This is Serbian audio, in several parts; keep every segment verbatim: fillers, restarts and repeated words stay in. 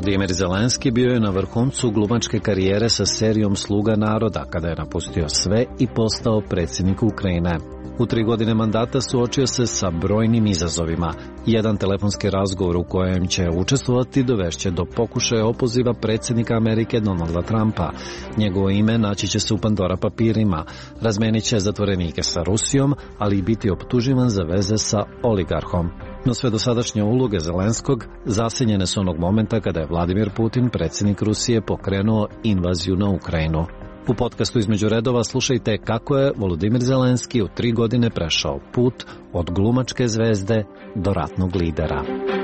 Volodimir Zelenski bio je na vrhuncu glumačke karijere sa serijom Sluga naroda, kada je napustio sve i postao predsjednik Ukrajine. U tri godine mandata suočio se sa brojnim izazovima. Jedan telefonski razgovor u kojem će učestvovati dovešće do pokušaja opoziva predsjednika Amerike Donalda Trumpa. Njegovo ime naći će se u Pandora papirima. Razmenit će zatvorenike sa Rusijom, ali i biti optuživan za veze sa oligarhom. No sve dosadašnje uloge Zelenskog zasenjene su onog momenta kada je Vladimir Putin, predsjednik Rusije, pokrenuo invaziju na Ukrajinu. U podcastu Između redova slušajte kako je Volodimir Zelenski u tri godine prešao put od glumačke zvezde do ratnog lidera.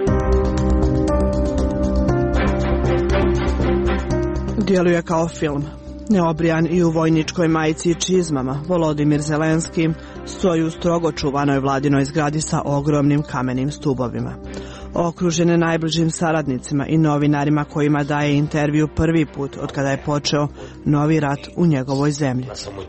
Djeluje kao film. Neobrijan i u vojničkoj majici i čizmama, Volodimir Zelenski stoji u strogo čuvanoj vladinoj zgradi sa ogromnim kamenim stubovima. Okružen je najbližim saradnicima i novinarima kojima daje intervju prvi put od kada je počeo novi rat u njegovoj zemlji.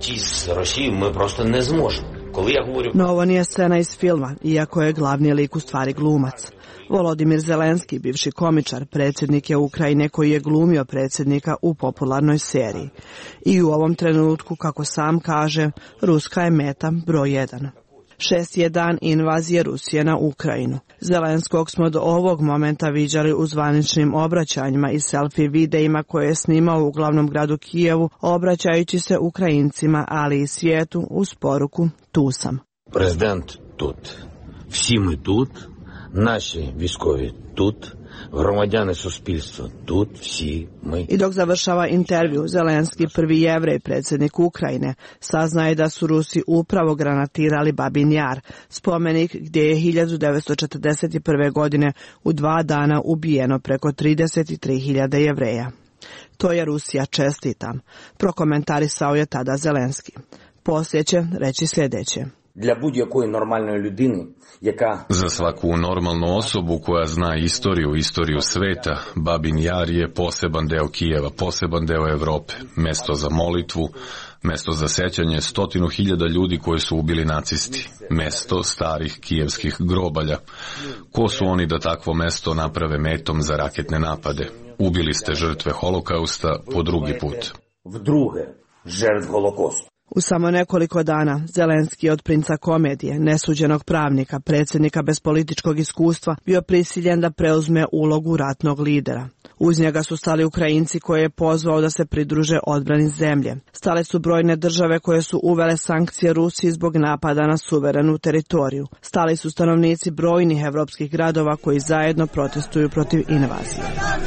No ovo nije scena iz filma, iako je glavni lik u stvari glumac. Volodimir Zelenski, bivši komičar, predsjednik je Ukrajine koji je glumio predsjednika u popularnoj seriji. I u ovom trenutku, kako sam kaže, Ruska je meta broj jedan. Šesti je dan invazije Rusije na Ukrajinu. Zelenskog smo do ovog momenta viđali u zvaničnim obraćanjima i selfie videima koje je snimao u glavnom gradu Kijevu, obraćajući se Ukrajincima, ali i svijetu uz poruku "Tu sam". Prezident тут. Всі ми тут. Наші військові тут. Громадяни суспільства тут. Всі ми. I dok završava intervju, Zelenski, prvi Jevrej, predsjednik Ukrajine, saznaje da su Rusi upravo granatirali Babin Jar, spomenik gdje je hiljadu devetsto četrdeset prve. godine u dva dana ubijeno preko trideset tri hiljade Jevreja. To je Rusija, čestitam, prokomentarisao je tada Zelenski. Poslije će reći sljedeće. Для будь-якої нормальної людини, яка... Za svaku normalnu osobu koja zna istoriju, istoriju sveta, Babin Jar je poseban deo Kijeva, poseban deo Evrope, mesto za molitvu, mesto za sećanje stotinu hiljada ljudi koji su ubili nacisti, mesto starih kijevskih grobalja. Ko su oni da takvo mesto naprave metom za raketne napade? Ubili ste žrtve holokausta po drugi put. Vdruge, žrtv holokausta. U samo nekoliko dana Zelenski od princa komedije, nesuđenog pravnika, predsjednika bez političkog iskustva, bio prisiljen da preuzme ulogu ratnog lidera. Uz njega su stali Ukrajinci koje je pozvao da se pridruže odbrani zemlje. Stale su brojne države koje su uvele sankcije Rusiji zbog napada na suverenu teritoriju. Stali su stanovnici brojnih evropskih gradova koji zajedno protestuju protiv invazije.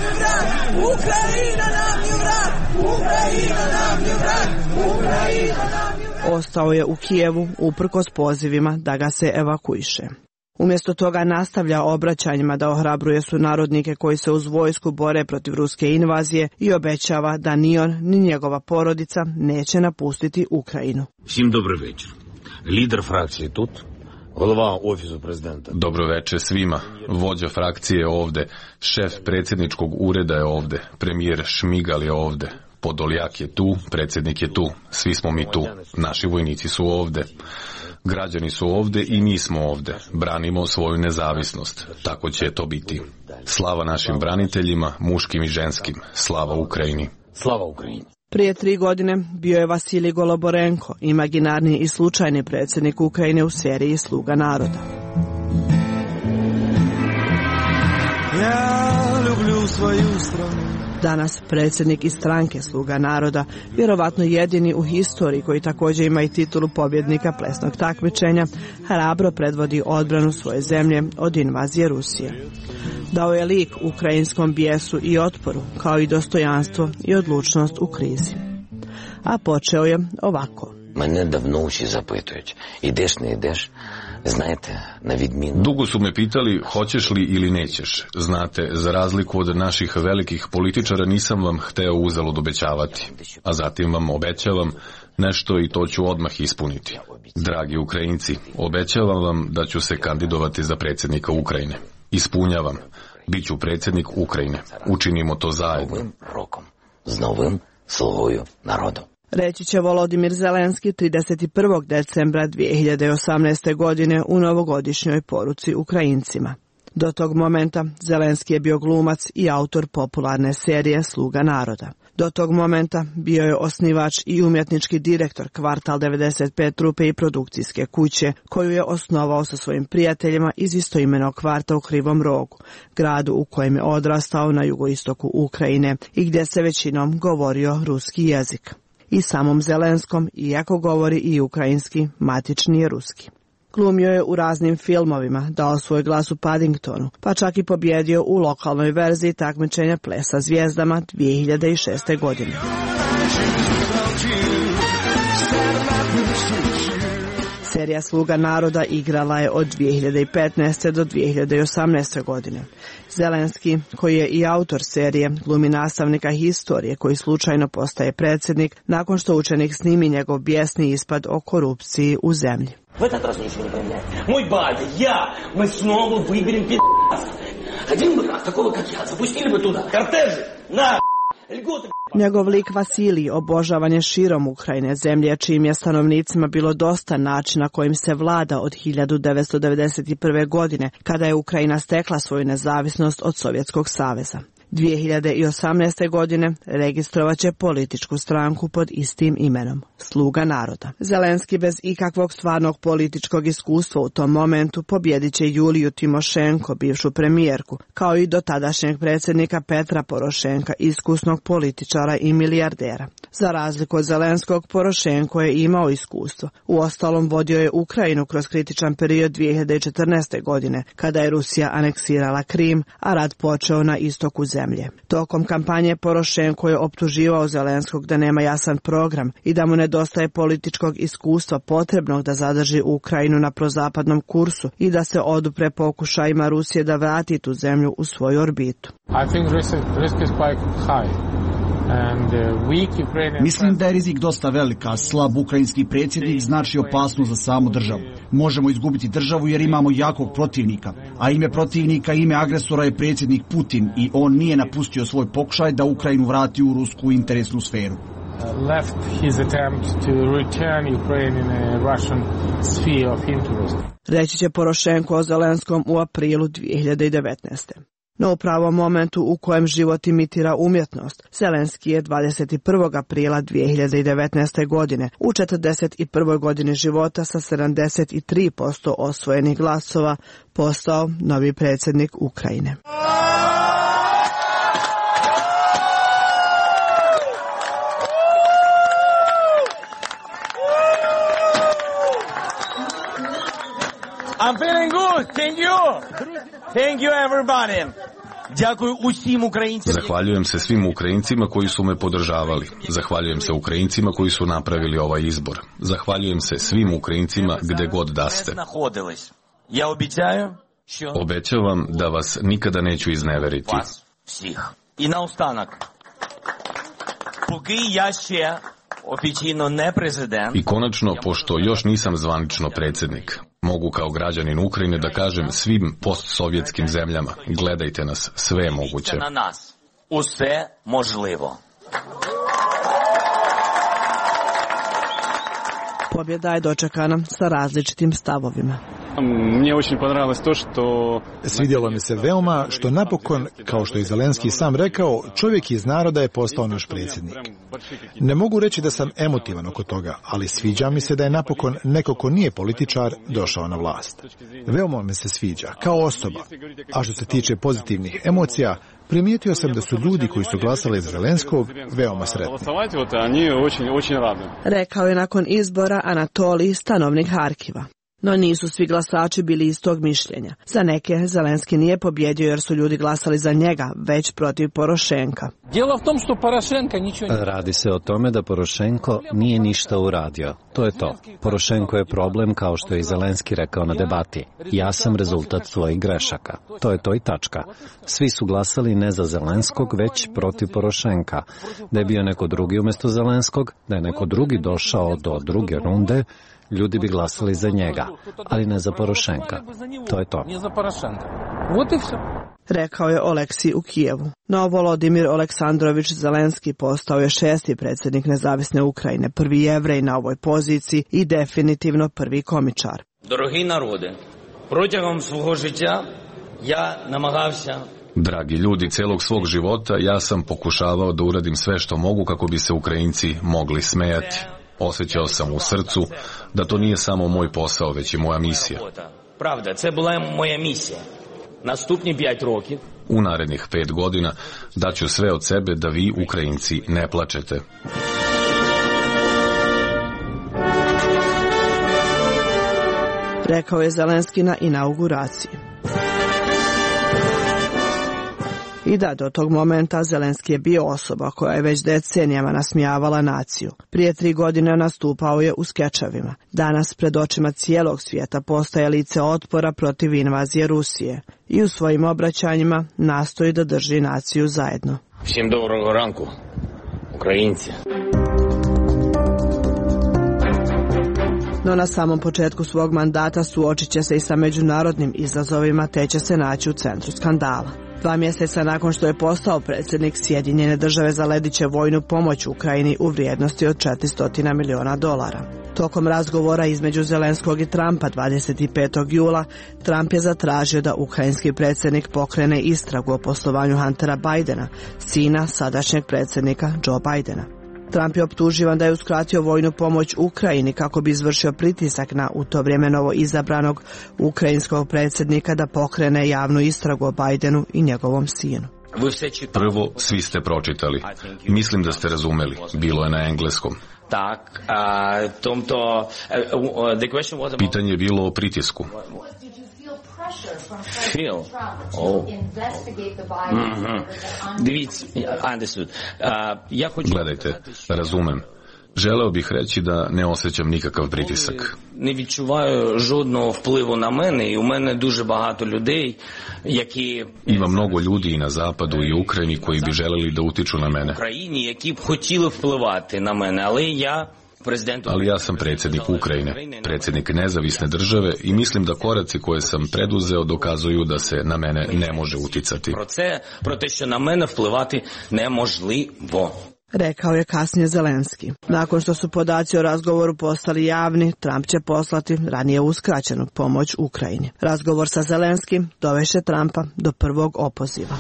Ukrajina nam je vrat! Ukrajina nam je vrat! Ukrajina nam je vrat! Ostao je u Kijevu uprkos pozivima da ga se evakuiše. Umjesto toga nastavlja obraćanjima da ohrabruje sunarodnike koji se uz vojsku bore protiv ruske invazije i obećava da ni on ni njegova porodica neće napustiti Ukrajinu. Всім добрий вечір. Лідер фракції тут. Голова ofisu prezidenta. Dobro večer svima. Vođa frakcije je ovde, šef predsjedničkog ureda je ovde, premijer Šmigal je ovde, Podoljak je tu, predsjednik je tu, svi smo mi tu, naši vojnici su ovde. Građani su ovde i mi smo ovde. Branimo svoju nezavisnost. Tako će to biti. Slava našim braniteljima, muškim i ženskim. Slava Ukrajini. Slava Ukrajini. Prije tri godine bio je Vasilij Goloborenko, imaginarni i slučajni predsjednik Ukrajine u seriji Sluga naroda. Ja ljublju svoju stranu. Danas predsjednik iz stranke Sluga naroda, vjerovatno jedini u historiji koji također ima i titulu pobjednika plesnog takmičenja, hrabro predvodi odbranu svoje zemlje od invazije Rusije. Dao je lik ukrajinskom bijesu i otporu, kao i dostojanstvo i odlučnost u krizi. A počeo je ovako. Mene davno uši zapitujući. Ideš, ne ideš? Znajte, na vidminu... Dugo su me pitali hoćeš li ili nećeš. Znate, za razliku od naših velikih političara nisam vam hteo uzalud obećavati. A zatim vam obećavam nešto i to ću odmah ispuniti. Dragi Ukrajinci, obećavam vam da ću se kandidovati za predsjednika Ukrajine. Ispunjavam. Biću predsjednik Ukrajine. Učinimo to zajedno. Novim rokom. S novim slugою narodu. Reći će Volodimir Zelenski trideset prvog decembra dvije hiljade osamnaeste. godine u novogodišnjoj poruci Ukrajincima. Do tog momenta Zelenski je bio glumac i autor popularne serije Sluga naroda. Do tog momenta bio je osnivač i umjetnički direktor Kvartal devedeset pet trupe i produkcijske kuće, koju je osnovao sa svojim prijateljima iz istoimenog kvarta u Krivom Rogu, gradu u kojem je odrastao na jugoistoku Ukrajine i gdje se većinom govorio ruski jezik. I samom Zelenskom, iako govori i ukrajinski, matični je ruski. Glumio je u raznim filmovima, dao svoj glas u Paddingtonu, pa čak i pobjedio u lokalnoj verziji takmičenja Plesa zvijezdama dvije hiljade šeste. godine. Serija Sluga naroda igrala je od dvije hiljade petnaeste. do dvije hiljade osamnaeste. godine. Zelenski, koji je i autor serije, glumi nastavnika historije koji slučajno postaje predsjednik nakon što učenik snimi njegov bijesni ispad o korupciji u zemlji. В этот раз ничего не поменяется. Мой батя, я, мы снова выберем пи***ца. Один бы раз, такого как я, запустили бы туда. Кортежи, на льготы. Njegov lik Vasilij obožavan je širom Ukrajine, zemlje čijim je stanovnicima bilo dosta načina kojim se vlada od hiljadu devetsto devedeset prve. godine, kada je Ukrajina stekla svoju nezavisnost od Sovjetskog saveza. dvije hiljade osamnaeste. godine registrovat će političku stranku pod istim imenom, Sluga naroda. Zelenski bez ikakvog stvarnog političkog iskustva u tom momentu pobjedit će Juliju Timošenko, bivšu premijerku, kao i dotadašnjeg predsjednika Petra Porošenka, iskusnog političara i milijardera. Za razliku od Zelenskog, Porošenko je imao iskustvo. Uostalom vodio je Ukrajinu kroz kritičan period dvije hiljade četrnaeste. godine, kada je Rusija aneksirala Krim, a rat počeo na istoku zemlje. Tokom kampanje Porošenko je optuživao Zelenskog da nema jasan program i da mu nedostaje političkog iskustva potrebnog da zadrži Ukrajinu na prozapadnom kursu i da se odupre pokušajima Rusije da vrati tu zemlju u svoju orbitu. I think risk, risk is quite high. And, uh, weak Ukrainian... Mislim da je rizik dosta velika. Slab ukrajinski predsjednik znači opasnost za samu državu. Možemo izgubiti državu jer imamo jakog protivnika, a ime protivnika, ime agresora je predsjednik Putin i on nije napustio svoj pokušaj da Ukrajinu vrati u rusku interesnu sferu. Left his attempt to return Ukraine in a Russian sphere of interest. Reći će Porošenko o Zelenskom u aprilu dvije hiljade devetnaeste. No u pravom momentu u kojem život imitira umjetnost, Zelenski je dvadeset prvog aprila dvije hiljade devetnaeste. godine u četrdeset prvoj. godini života sa sedamdeset tri posto osvojenih glasova postao novi predsjednik Ukrajine. I'm feeling good. Thank you. Thank you everybody. Zahvaljujem se svim Ukrajincima koji su me podržavali. Zahvaljujem se Ukrajincima koji su napravili ovaj izbor. Zahvaljujem se svim Ukrajincima gde god da ste. Obećavam da vas nikada neću izneveriti. I na ustanak. Поки я ще oficijalno ne prezident. I konačno, pošto još nisam zvanično predsjednik, mogu kao građanin Ukrajine da kažem svim postsovjetskim zemljama, gledajte nas, sve je moguće. Na nas, uсе možljivo. Pobjeda je dočekana sa različitim stavovima. Svidjelo mi se veoma što napokon, kao što je Zelenski sam rekao, čovjek iz naroda je postao naš predsjednik. Ne mogu reći da sam emotivan oko toga, ali sviđa mi se da je napokon neko ko nije političar došao na vlast. Veoma mi se sviđa, kao osoba. A što se tiče pozitivnih emocija, primijetio sam da su ljudi koji su glasali za Zelenskog veoma sretni. Rekao je nakon izbora Anatolij, stanovnik Harkiva. No nisu svi glasači bili istog mišljenja. Za neke Zelenski nije pobjedio jer su ljudi glasali za njega, već protiv Porošenka. Radi se o tome da Porošenko nije ništa uradio. To je to. Porošenko je problem, kao što je i Zelenski rekao na debati. Ja sam rezultat svojih grešaka. To je to i tačka. Svi su glasali ne za Zelenskog, već protiv Porošenka. Da je bio neko drugi umjesto Zelenskog, da je neko drugi došao do druge runde, ljudi bi glasali za njega, ali ne za Porošenka. To je to. Rekao je Oleksij u Kijevu. No Volodimir Aleksandrović Zelenski postao je šesti predsjednik nezavisne Ukrajine, prvi Jevrej na ovoj poziciji i definitivno prvi komičar. Дорогі народи, протягом свого життя Ja namagavся. Dragi ljudi, celog svog života ja sam pokušavao da uradim sve što mogu kako bi se Ukrajinci mogli smejati. Osjećao sam u srcu da to nije samo moj posao, već i moja misija. Pravda, це була moja misija. Наступні п'ять років. U narednih pet godina daću sve od sebe da vi, Ukrajinci, ne plačete. Rekao je Zelenski na inauguraciji. I da, do tog momenta Zelenski je bio osoba koja je već decenijama nasmijavala naciju. Prije tri godine nastupao je u skečevima. Danas pred očima cijelog svijeta postaje lice otpora protiv invazije Rusije i u svojim obraćanjima nastoji da drži naciju zajedno. Всім доброго ранку, українці. No na samom početku svog mandata suočit će se i sa međunarodnim izazovima te će se naći u centru skandala. Dva mjeseca nakon što je postao predsjednik, Sjedinjene države zalediće vojnu pomoć Ukrajini u vrijednosti od četiristo miliona dolara. Tokom razgovora između Zelenskog i Trumpa dvadeset petog jula, Trump je zatražio da ukrajinski predsjednik pokrene istragu o poslovanju Huntera Bidena, sina sadašnjeg predsjednika Joe Bidena. Trump je optuživan da je uskratio vojnu pomoć Ukrajini kako bi izvršio pritisak na u to vrijeme novo izabranog ukrajinskog predsjednika da pokrene javnu istragu o Bidenu i njegovom sinu. Prvo, svi ste pročitali. Mislim da ste razumeli. Bilo je na engleskom. Так, а, тобто, the question was about... Pitanje je bilo o pritisku. Feel. Oh. Mm-hmm. Дивіться, understood. Uh, я хочу... Gledajte, razumem. Želeo bih reći da ne osjećam nikakav pritisak. Не відчуваю жодного впливу на мене, і у мене дуже багато людей, які... Ima mnogo ljudi i na zapadu i u Ukrajini koji bi želeli da utiču na mene. В Україні, які б хотіли впливати на мене, але я... Ali ja sam predsjednik Ukrajine, predsjednik nezavisne države i mislim da koraci koje sam preduzeo dokazuju da se na mene ne može uticati. Про це, про те, що на мене впливати неможливо. Rekao je kasnije Zelenski. Nakon što su podaci o razgovoru postali javni, Trump će poslati ranije uskraćenu pomoć Ukrajini. Razgovor sa Zelenskim dovešće Trumpa do prvog opoziva.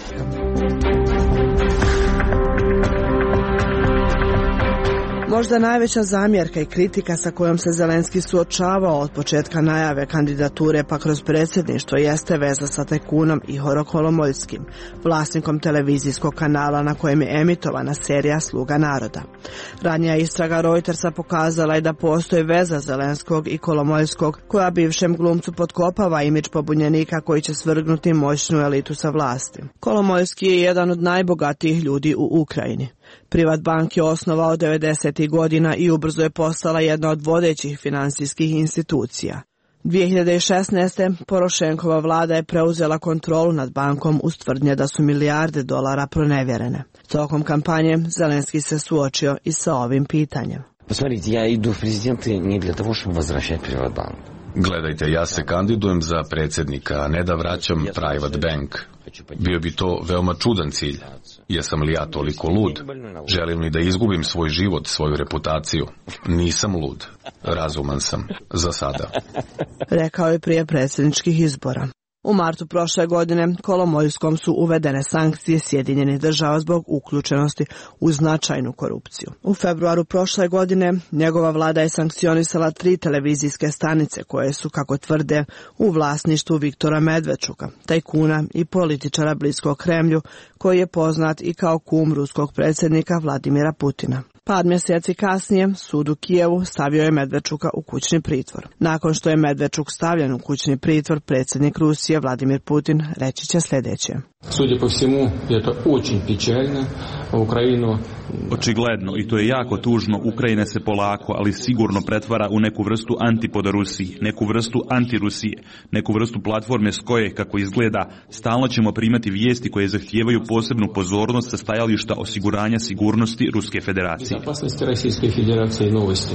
Možda najveća zamjerka i kritika sa kojom se Zelenski suočavao od početka najave kandidature pa kroz predsjedništvo jeste veza sa tajkunom Ihorom Kolomoiskim, vlasnikom televizijskog kanala na kojem je emitovana serija Sluga naroda. Ranija istraga Reutersa pokazala je da postoji veza Zelenskog i Kolomoiskog koja bivšem glumcu potkopava imidž pobunjenika koji će svrgnuti moćnu elitu sa vlasti. Kolomoiski je jedan od najbogatijih ljudi u Ukrajini. Privatbank je osnovao devedesetih godina i ubrzo je postala jedna od vodećih financijskih institucija. dvije hiljade šesnaeste. Porošenkova vlada je preuzela kontrolu nad bankom uz tvrdnje da su milijarde dolara pronevjerene. Tokom kampanje Zelenski se suočio i sa ovim pitanjem. Посмотрите, я иду в президенты не для того, чтобы возвращать Приватбанк. Gledajte, ja se kandidujem za predsjednika, a ne da vraćam Private Bank. Bio bi to veoma čudan cilj. Jesam li ja toliko lud? Želim li da izgubim svoj život, svoju reputaciju? Nisam lud. Razuman sam. Za sada. Rekao je prije predsjedničkih izbora. U martu prošle godine Kolomoiskom su uvedene sankcije Sjedinjenih država zbog uključenosti u značajnu korupciju. U februaru prošle godine njegova vlada je sankcionisala tri televizijske stanice koje su, kako tvrde, u vlasništvu Viktora Medvedčuka, tajkuna i političara bliskog Kremlju, koji je poznat i kao kum ruskog predsjednika Vladimira Putina. Par mjeseci kasnije, sud u Kijevu stavio je Medvedčuka u kućni pritvor. Nakon što je Medvedčuk stavljen u kućni pritvor, predsjednik Rusije Vladimir Putin reći će sljedeće. Судя по всему, это очень печально. Украину... Očigledno, i to je jako tužno, Ukrajina se polako, ali sigurno pretvara u neku vrstu antipoda Rusiji, neku vrstu antirusije, neku vrstu platforme s koje, kako izgleda, stalno ćemo primati vijesti koje zahtijevaju posebnu pozornost sa stajališta osiguranja sigurnosti Ruske federacije. Безопасности Российской Федерации новости.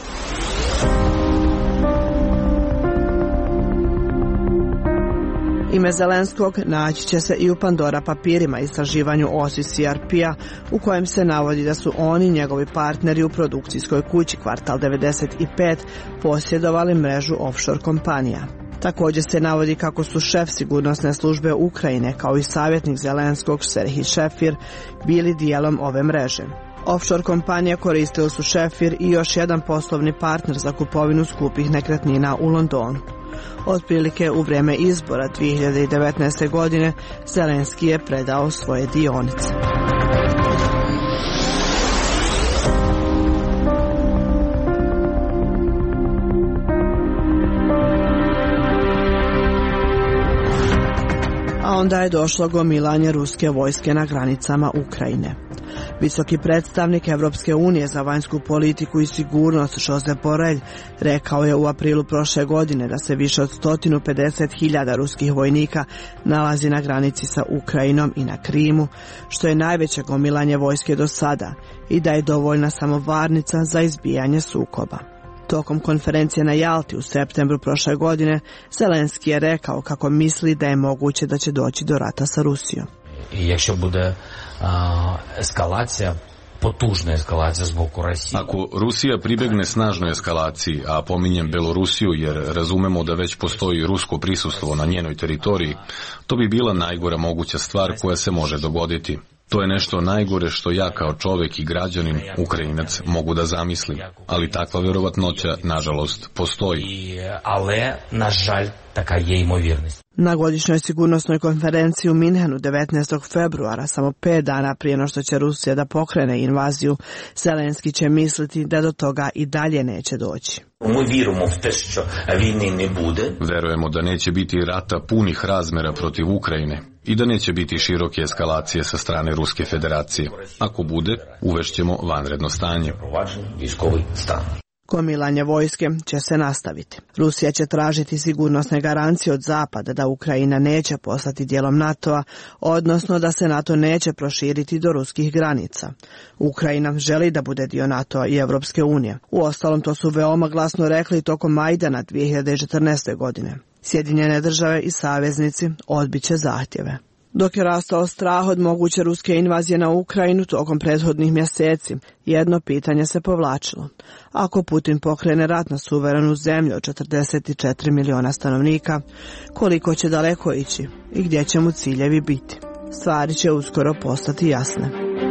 Ime Zelenskog naći će se i u Pandora papirima istraživanju O S I C R P-a u kojem se navodi da su oni, njegovi partneri u produkcijskoj kući Kvartal devedeset pet, posjedovali mrežu offshore kompanija. Također se navodi kako su šef sigurnosne službe Ukrajine kao i savjetnik Zelenskog Serhij Šefir bili dijelom ove mreže. Offshore kompanije koristili su Šefir i još jedan poslovni partner za kupovinu skupih nekretnina u Londonu. Otprilike u vrijeme izbora dvije hiljade devetnaeste. godine Zelenski je predao svoje dionice. A onda je došlo gomilanje ruske vojske na granicama Ukrajine. Visoki predstavnik Evropske unije za vanjsku politiku i sigurnost Josep Borrell rekao je u aprilu prošle godine da se više od sto pedeset hiljada ruskih vojnika nalazi na granici sa Ukrajinom i na Krimu, što je najveće gomilanje vojske do sada i da je dovoljna samo varnica za izbijanje sukoba. Tokom konferencije na Jalti u septembru prošle godine, Zelenski je rekao kako misli da je moguće da će doći do rata sa Rusijom. I якщо буде а, ескалація, потужна ескалація з боку Росії. Ako Rusija pribegne snažnoj eskalaciji, a pominjem Belorusiju jer razumemo da već postoji rusko prisustvo na njenoj teritoriji, to bi bila najgora moguća stvar koja se može dogoditi. To je nešto najgore što ja kao čovjek i građanin, Ukrajinac, mogu da zamislim, ali takva vjerovatnoća, nažalost, postoji. Ale, nažalj, taka je imovjernost. Na godišnjoj sigurnosnoj konferenciji u Minhenu devetnaestog februara, samo pet dana prije no što će Rusija da pokrene invaziju, Zelenski će misliti da do toga i dalje neće doći. Mi vjerujemo v te što vojne ne bude. Verujemo da neće biti rata punih razmjera protiv Ukrajine i da neće biti široke eskalacije sa strane Ruske federacije. Ako bude, uvešćemo vanredno stanje. Gomilanje vojske će se nastaviti. Rusija će tražiti sigurnosne garancije od Zapada da Ukrajina neće postati dijelom NATO-a, odnosno da se NATO neće proširiti do ruskih granica. Ukrajina želi da bude dio NATO-a i Evropske unije. Uostalom, to su veoma glasno rekli tokom Majdana dvije hiljade četrnaeste. godine. Sjedinjene države i saveznici odbit će zahtjeve. Dok je rastao strah od moguće ruske invazije na Ukrajinu tokom prethodnih mjeseci, jedno pitanje se povlačilo. Ako Putin pokrene rat na suverenu zemlju od četrdeset četiri miliona stanovnika, koliko će daleko ići i gdje će mu ciljevi biti? Stvari će uskoro postati jasne.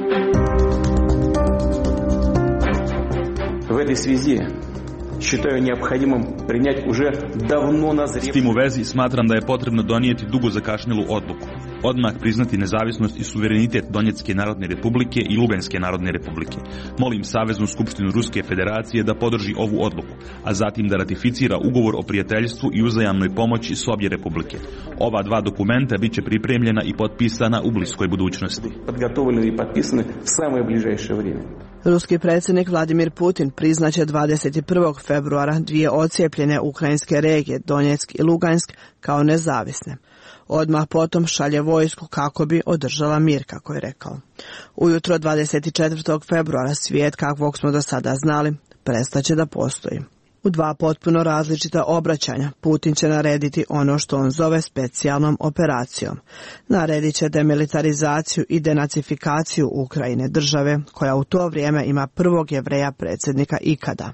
U ovoj svezi считаю необходимым принять уже давно назревшую. S tim u vezi smatram da je potrebno donijeti dugo zakašnjelu odluku. Odmah priznati nezavisnost i suverenitet Donjecke narodne republike i Luganske narodne republike. Molim Saveznu skupštinu Ruske federacije da podrži ovu odluku, a zatim da ratificira ugovor o prijateljstvu i uzajamnoj pomoći s obje republike. Ova dva dokumenta biće pripremljena i potpisana u bliskoj budućnosti. Подготовлены и подписаны в самое ближайшее время. Ruski predsjednik Vladimir Putin priznaće dvadeset prvog februara dvije ocijepljene ukrajinske regije Donjeck i Lugansk kao nezavisne. Odmah potom šalje vojsku kako bi održala mir, kako je rekao. Ujutro dvadeset četvrtog februara svijet, kakvog smo do sada znali, prestaće da postoji. U dva potpuno različita obraćanja Putin će narediti ono što on zove specijalnom operacijom. Naredit će demilitarizaciju i denacifikaciju Ukrajine, države koja u to vrijeme ima prvog Jevreja predsjednika ikada.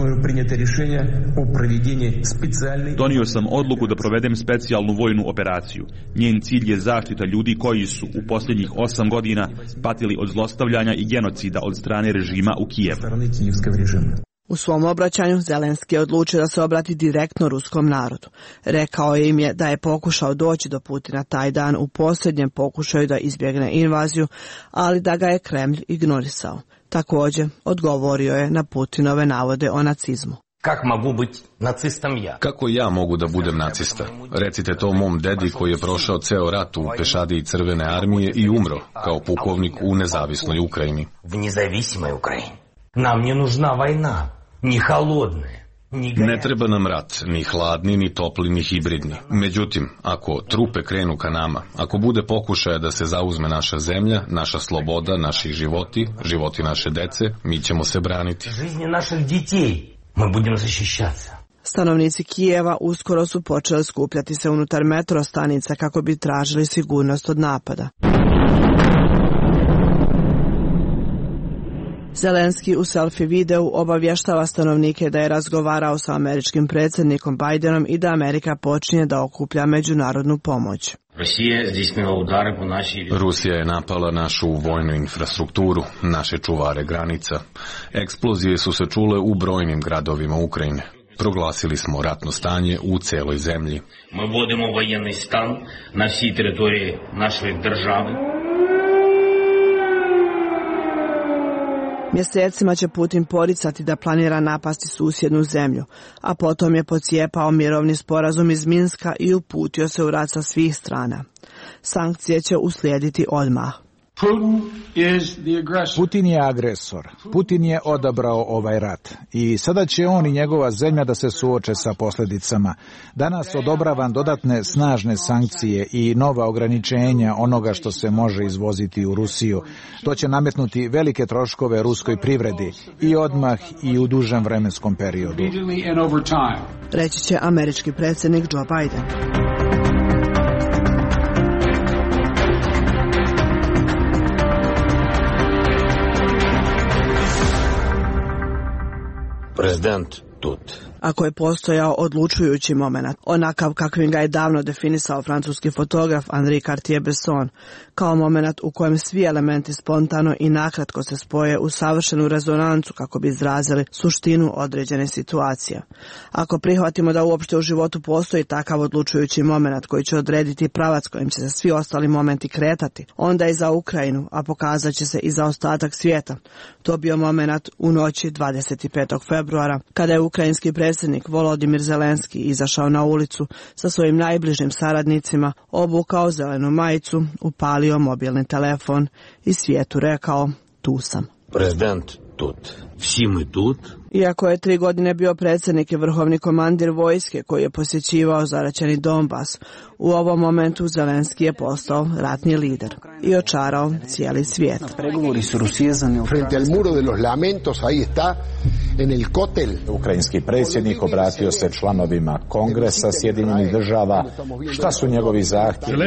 Donio sam odluku da provedem specijalnu vojnu operaciju. Njen cilj je zaštita ljudi koji su u posljednjih osam godina patili od zlostavljanja i genocida od strane režima u Kijevu. U svom obraćanju Zelenski je odlučio da se obrati direktno ruskom narodu. Rekao je im je da je pokušao doći do Putina taj dan u posljednjem pokušaju da izbjegne invaziju, ali da ga je Kremlj ignorisao. Također, odgovorio je na Putinove navode o nacizmu. Kak mogu biti nacistom ja? Kako ja mogu da budem nacista? Recite to mom dedi koji je prošao ceo rat u pešadiji Crvene armije i umro kao pukovnik u nezavisnoj Ukrajini. V nezavisnoj Ukrajini. Nam ne nužna vojna, ni halodne. Ne treba nam rat, ni hladni, ni topli, ni hibridni. Međutim, ako trupe krenu ka nama, ako bude pokušaja da se zauzme naša zemlja, naša sloboda, naši životi, životi naše dece, mi ćemo se braniti. Жизни naših детей mi budemo zaštićati. Stanovnici Kijeva uskoro su počeli skupljati se unutar metro stanica kako bi tražili sigurnost od napada. Zelenski u selfie videu obavještava stanovnike da je razgovarao sa američkim predsjednikom Bidenom i da Amerika počinje da okuplja međunarodnu pomoć. Rusija je napala našu vojnu infrastrukturu, naše čuvare granica. Eksplozije su se čule u brojnim gradovima Ukrajine. Proglasili smo ratno stanje u celoj zemlji. Mi vodimo vojenni stan na всій території нашої держави. Mjesecima će Putin poricati da planira napasti susjednu zemlju, a potom je pocijepao mirovni sporazum iz Minska i uputio se u rat sa svih strana. Sankcije će uslijediti odmah. Putin je agresor. Putin je odabrao ovaj rat. I sada će on i njegova zemlja da se suoče sa posljedicama. Danas odobravam dodatne snažne sankcije i nova ograničenja onoga što se može izvoziti u Rusiju. To će nametnuti velike troškove ruskoj privredi i odmah i u dužem vremenskom periodu. Reći će američki predsjednik Joe Biden. Prezident tut. Ako je postojao odlučujući moment, onakav kakvim ga je davno definisao francuski fotograf Henri Cartier-Bresson, kao moment u kojem svi elementi spontano i nakratko se spoje u savršenu rezonancu kako bi izrazili suštinu određene situacije. Ako prihvatimo da uopšte u životu postoji takav odlučujući moment koji će odrediti pravac kojim će se svi ostali momenti kretati, onda i za Ukrajinu, a pokazat će se i za ostatak svijeta. To bio moment u noći dvadeset petog februara, kada je ukrajinski predsjednik Volodimir Zelenski izašao na ulicu sa svojim najbližim saradnicima, obukao zelenu majicu, upalio mobilni telefon i svijetu rekao: tu sam. Prezident tut. Vsi mi tut. Iako je tri godine bio predsjednik i vrhovni komandir vojske koji je posjećivao zaraćeni Donbas, u ovom momentu Zelenski je postao ratni lider i očarao cijeli svijet. Frente al muro de los lamentos, ahí está, en el kotel. Ukrajinski predsjednik obratio se članovima Kongresa Sjedinjenih država. Šta su njegovi zahtjevi?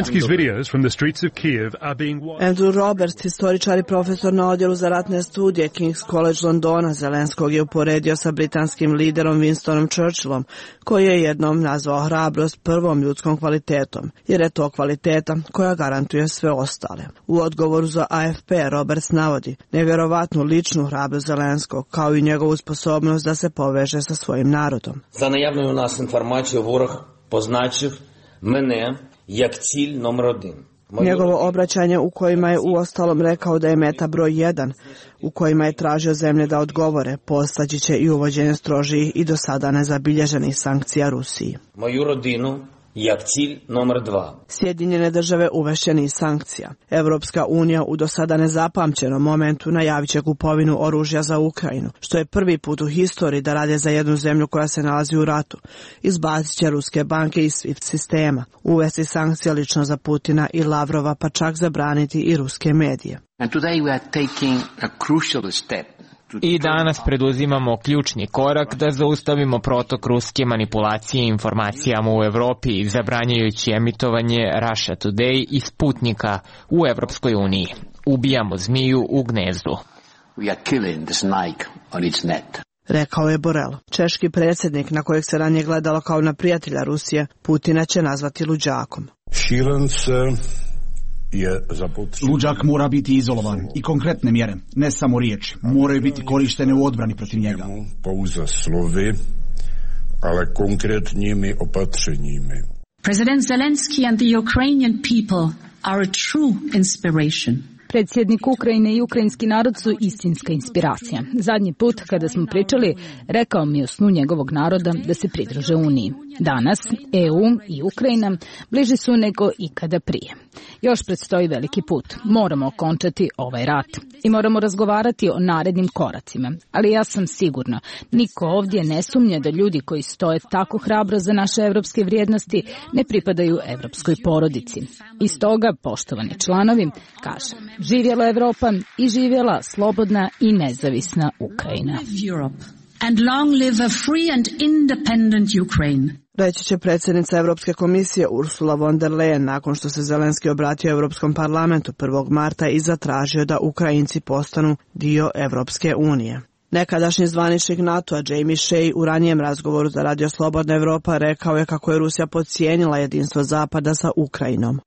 Andrew Roberts, historičar i profesor na odjelu za ratne studije King's College Londona, Zelenskog je uporedio sa britanskim liderom Winstonom Churchillom, koji je jednom nazvao hrabrost prvom ljudskom kvalitetom, jer je to kvaliteta koja garantuje sve ostale. U odgovoru za A F P Roberts navodi nevjerovatnu ličnu hrabrost Zelenskog, kao i njegovu sposobnost da se poveže sa svojim narodom. За наявною у нас інформацією ворог позначив мене як ціль номер один. Njegovo obraćanje u kojima je uostalom rekao da je meta broj jedan, u kojima je tražio zemlje da odgovore, postaći će i uvođenje strožijih i do sada nezabilježenih sankcija Rusiji. Moju rodinu jak cilj номер два. Sjedinjene države uvešće niz sankcija. Evropska unija u do sada nezapamćenom momentu najavit će kupovinu oružja za Ukrajinu, što je prvi put u historiji da rade za jednu zemlju koja se nalazi u ratu. Izbacit će ruske banke iz SWIFT sistema, uvesti sankcije lično za Putina i Lavrova, pa čak zabraniti i ruske medije. And today we are taking a crucial step. I danas preduzimamo ključni korak da zaustavimo protok ruske manipulacije informacijama u Evropi, zabranjujući emitovanje Russia Today i Sputnika u Evropskoj uniji. Ubijamo zmiju u gnezdu. We are killing the snake on its net. Rekao je Borel. Češki predsjednik, na kojeg se ranije gledalo kao na prijatelja Rusije, Putina će nazvati luđakom. Šilence je Luđak mora biti izolovan i konkretne mjere, ne samo riječi, moraju biti korištene u odbrani protiv njega. Pouze slovy, ale konkretnimi opatřeními. President Zelensky and the Ukrainian people are a true inspiration. Predsjednik Ukrajine i ukrajinski narod su istinska inspiracija. Zadnji put kada smo pričali, rekao mi o snu njegovog naroda da se pridruže Uniji. Danas E U i Ukrajina bliži su nego ikada prije. Još predstoji veliki put. Moramo okončati ovaj rat i moramo razgovarati o narednim koracima. Ali ja sam sigurna, niko ovdje ne sumnja da ljudi koji stoje tako hrabro za naše evropske vrijednosti ne pripadaju evropskoj porodici. I stoga, poštovani članovi, kažem, živjela Evropa i živjela slobodna i nezavisna Ukrajina. And long live a free and independent Ukraine. Reći će predsjednica Evropske komisije Ursula von der Leyen nakon što se Zelenski obratio Evropskom parlamentu prvog marta i zatražio da Ukrajinci postanu dio Evropske unije. Nekadašnji zvaničnik NATO-a Jamie Shea u ranijem razgovoru za Radio Slobodna Evropa rekao je kako je Rusija podcijenila jedinstvo Zapada sa Ukrajinom.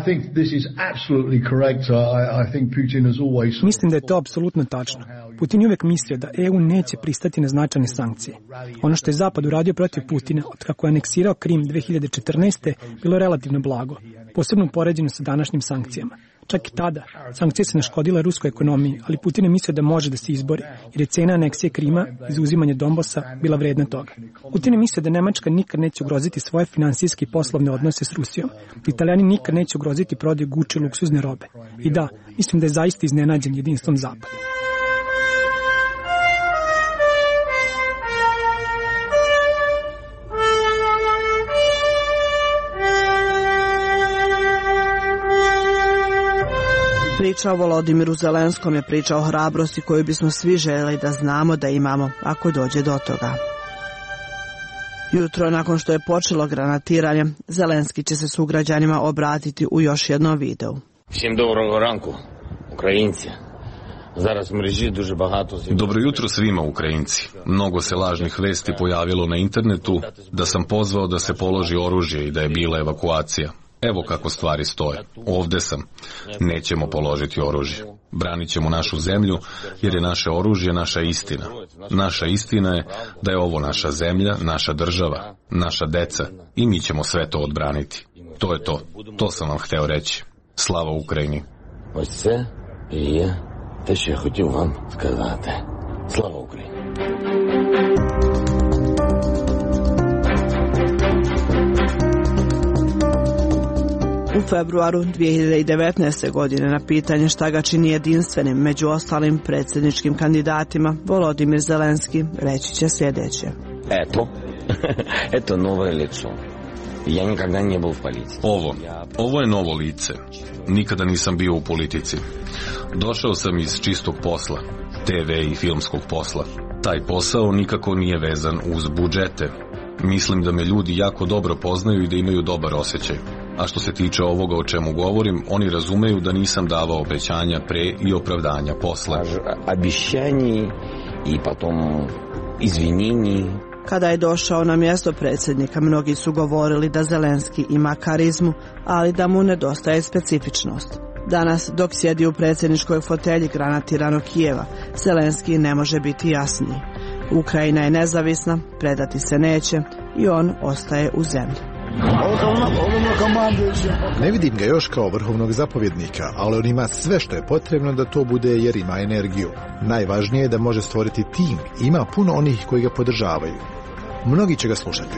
Mislim da je to apsolutno tačno. Putin je uvijek mislio da E U neće pristati na značajne sankcije. Ono što je Zapad uradio protiv Putina od kako je aneksirao Krim dve hiljade četrnaeste. bilo relativno blago, posebno poređeno sa današnjim sankcijama. Čak i tada, sankcije se naškodile ruskoj ekonomiji, ali Putin je mislio da može da se izbori, jer je cena aneksije Krima i zauzimanje Donbasa bila vredna toga. Putin je mislio da Nemačka nikad neće ugroziti svoje finansijske i poslovne odnose s Rusijom, da Italijani nikad neće ugroziti prodaju Gucci luksuzne robe. I da, mislim da je zaista iznenađen jedinstvom Zapada. Priča o Volodimiru Zelenskom je priča o hrabrosti koju bismo svi željeli da znamo da imamo ako dođe do toga. Jutro nakon što je počelo granatiranje, Zelenski će se sugrađanima obratiti u još jednom videu. Всім доброго ранку, українці. Зараз в мережі дуже багато... Dobro jutro svima Ukrajinci. Mnogo se lažnih vesti pojavilo na internetu da sam pozvao da se položi oružje i da je bila evakuacija. Evo kako stvari stoje. Ovde sam. Nećemo položiti oružje. Branit ćemo našu zemlju jer je naše oružje naša istina. Naša istina je da je ovo naša zemlja, naša država, naša deca i mi ćemo sve to odbraniti. To je to. To sam vam hteo reći. Slava Ukrajini. Ось це і є те, що я хотів вам сказати. Слава Україні. U februaru dve hiljade devetnaeste. godine na pitanje šta ga čini jedinstvenim među ostalim predsjedničkim kandidatima, Volodimir Zelenski reći će sljedeće. Eto, eto novo lice. Ja nikada nije bio u policiji. Ovo, ovo je novo lice. Nikada nisam bio u politici. Došao sam iz čistog posla, te ve i filmskog posla. Taj posao nikako nije vezan uz budžete. Mislim da me ljudi jako dobro poznaju i da imaju dobar osjećaj. A što se tiče ovoga o čemu govorim, oni razumeju da nisam davao obećanja pre i opravdanja posle. Obećanje i potom izvinjenje. Kada je došao na mjesto predsjednika, mnogi su govorili da Zelenski ima karizmu, ali da mu nedostaje specifičnost. Danas, dok sjedi u predsjedničkoj fotelji granatiranog Kijeva, Zelenski ne može biti jasniji. Ukrajina je nezavisna, predati se neće i on ostaje u zemlji. Ne vidim ga još kao vrhovnog zapovjednika, ali on ima sve što je potrebno da to bude jer ima energiju. Najvažnije je da može stvoriti tim, ima puno onih koji ga podržavaju. Mnogi će ga slušati.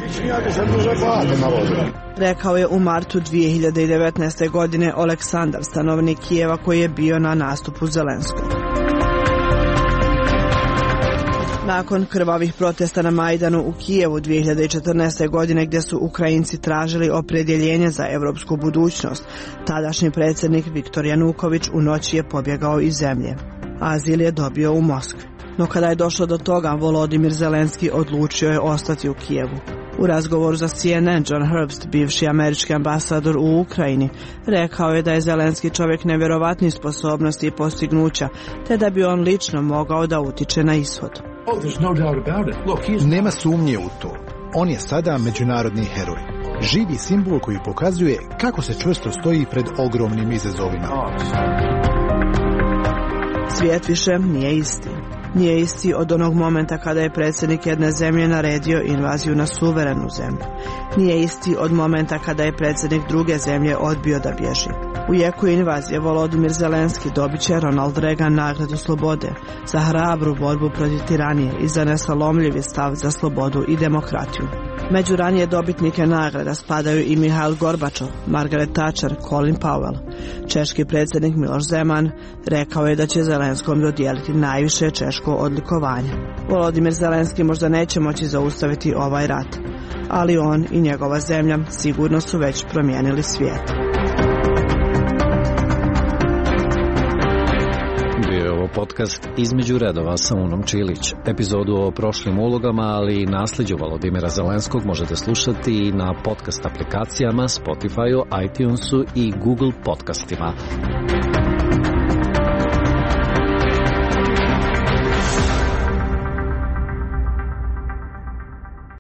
Rekao je u martu dve hiljade devetnaeste. godine Aleksandar, stanovnik Kijeva koji je bio na nastupu Zelenskog. Nakon krvavih protesta na Majdanu u Kijevu dve hiljade četrnaeste. godine gdje su Ukrajinci tražili opredjeljenje za europsku budućnost, tadašnji predsjednik Viktor Januković u noći je pobjegao iz zemlje. Azil je dobio u Moskvi. No kada je došlo do toga, Volodimir Zelenski odlučio je ostati u Kijevu. U razgovoru za C N N, John Herbst, bivši američki ambasador u Ukrajini, rekao je da je Zelenski čovjek nevjerovatnih sposobnosti i postignuća, te da bi on lično mogao da utiče na ishod. Nema sumnje u to. On je sada međunarodni heroj. Živi simbol koji pokazuje kako se čvrsto stoji pred ogromnim izazovima. Svijet više nije isti. Nije isti od onog momenta kada je predsjednik jedne zemlje naredio invaziju na suverenu zemlju. Nije isti od momenta kada je predsjednik druge zemlje odbio da bježi. U jeku invazije Volodimir Zelenski dobit će Ronald Reagan nagradu slobode za hrabru borbu protiv tiranije i za nesalomljivi stav za slobodu i demokratiju. Među ranije dobitnike nagrada spadaju i Mihail Gorbačov, Margaret Thatcher, Colin Powell. Češki predsjednik Miloš Zeman rekao je da će Zelenskom dodijeliti najviše češko odlikovanje. Volodimir Zelenski možda neće moći zaustaviti ovaj rat, ali on i njegova zemlja sigurno su već promijenili svijet. Bio slušao podcast Između redova sa Unom Čilić. Epizodu o prošlim ulogama, ali i nasljeđu Volodimira Zelenskog možete slušati i na podcast aplikacijama, Spotify-u, iTunesu i Google podcastima.